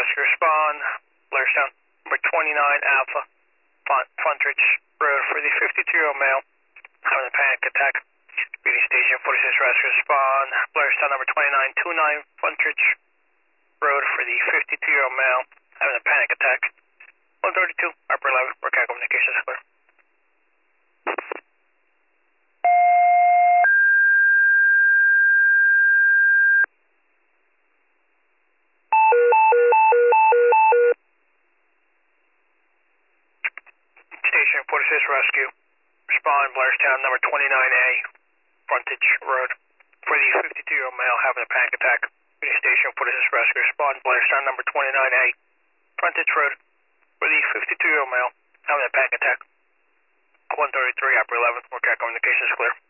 Rescue respond. Blairstown, number 29 Alpha, Frontridge Road for the 52-year-old male having a panic attack. Reading station 46 Rescue respond. Blairstown, number 2929 Frontridge Road for the 52-year-old male having a panic attack. 132 Upper 11, Workout communications clear. Station 46 Rescue. Respond Blairstown, number 29A, Frontage Road, for the 52-year-old male having a panic attack. Reading station 46 Rescue. Respond Blairstown, number 29A, Frontage Road, for the 52-year-old male having a panic attack. 133 Upper 11, Workout communications clear.